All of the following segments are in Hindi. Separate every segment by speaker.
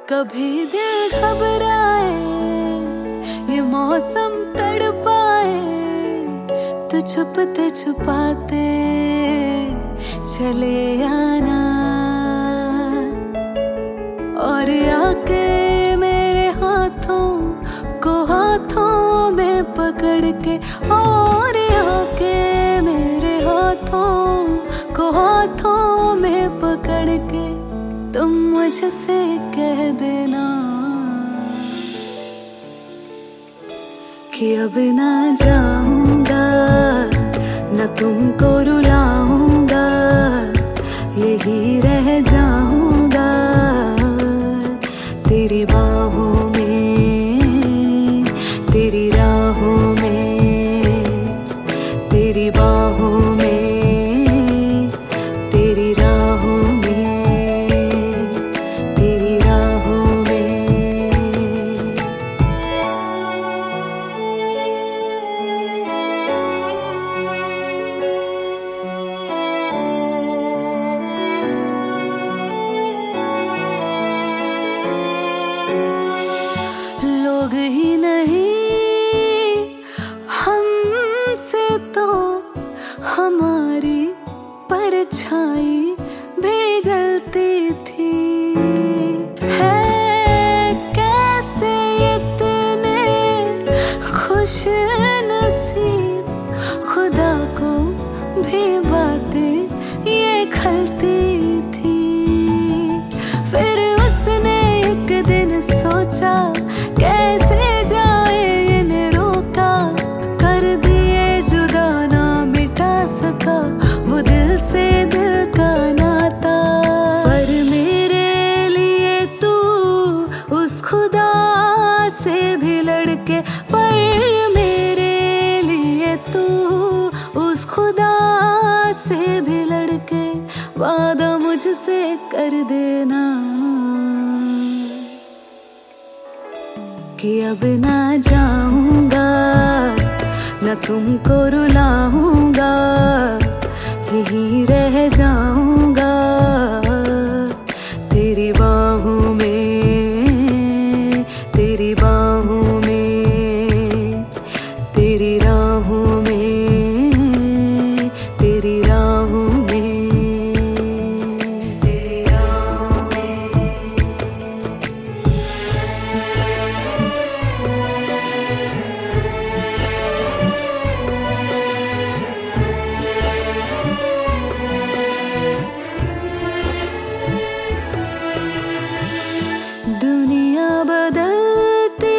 Speaker 1: कभी दिल घबराए, ये मौसम तड़पाए, तो छुपते छुपाते चले आना। और आके मेरे हाथों को हाथों में पकड़ के, और आके मेरे हाथों को हाथों में पकड़ के तुम मुझसे कह देना कि अब ना जाऊंगा, न तुमको रुलाऊंगा, यही रह जाऊंगा तेरी बाहों में, तेरी राहों में, तेरी बाहों में, तेरी राहों में, तेरी राहों में। लोग ही नहीं हमसे तो हमारी परछाई भी जलती थी। है कैसे इतने खुश नसीब, खुदा को भी बातें ये खलती थी। फिर उसने एक दिन सोचा कैसे जाए इन्हें रोका, कर दिए जुदा ना मिटा सका वो दिल से दिल का नाता। पर मेरे लिए तू उस खुदा से भी लड़के, पर मेरे लिए तू उस खुदा से भी लड़के वादा मुझसे कर देना कि अब ना जाऊंगा, न तुमको रुलाऊंगा, यही रह जाऊंगा तेरी बाहों में, तेरी बाहों में, तेरी राहों में, तेरी राहों में, तेरी राहों में। दुनिया बदलती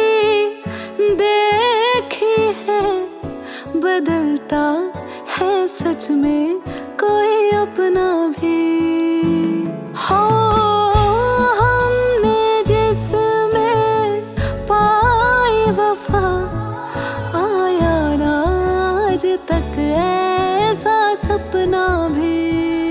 Speaker 1: देखी है, बदलता है सच में कोई अपना भी। हो हमने जिसमें पाई वफा, आया ना आज तक ऐसा सपना भी।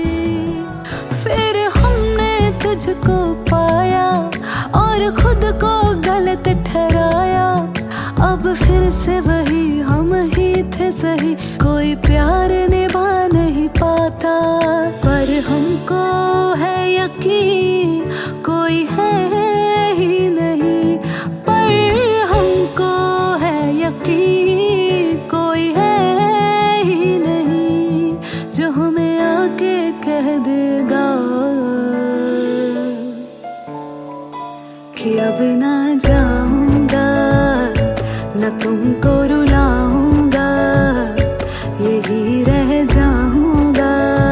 Speaker 1: फिर हमने तुझको पाया और खुद को गलत ठहराया, अब फिर से वही हम ही थे सही, कोई प्यार निभा नहीं पाता। पर हमको है यकीन कोई है ही नहीं, पर हमको है यकीन कोई है ही नहीं जो हमें आके कह देगा कि अब ना जाऊंगा, न तुमको रुलाऊंगा, यही रह जाऊंगा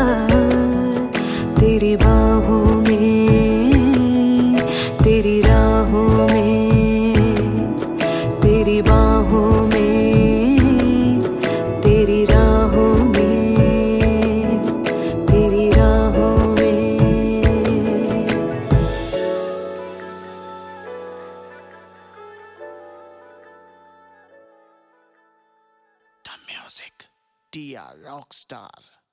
Speaker 1: तेरी बाहों में, तेरी राहों में, तेरी बाहों में, तेरी राहों में, तेरी राहों में।
Speaker 2: The music, DR Rockstar.